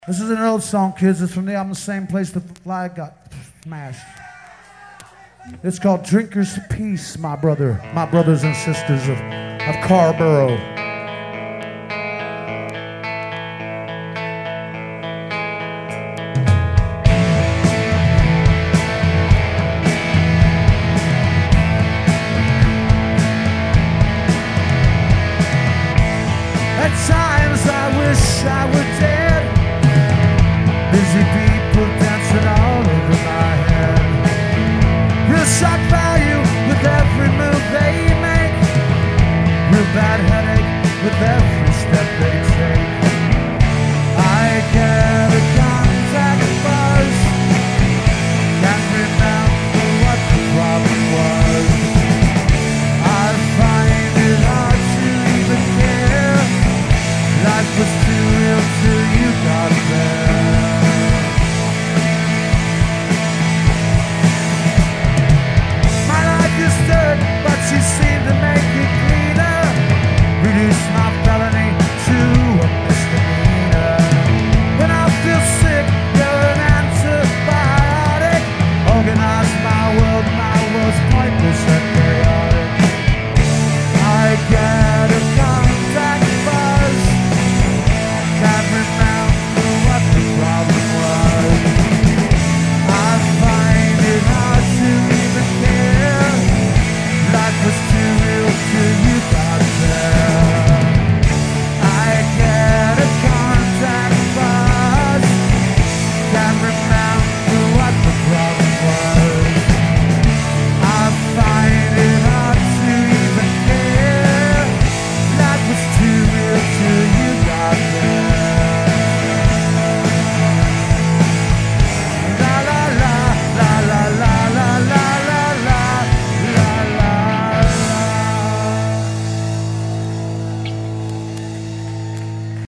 This is an old song, kids. It's from the album The Same Place the Flag Got Smashed. It's called Drinker's Peace, my brothers and sisters of Carborough. At times I wish I would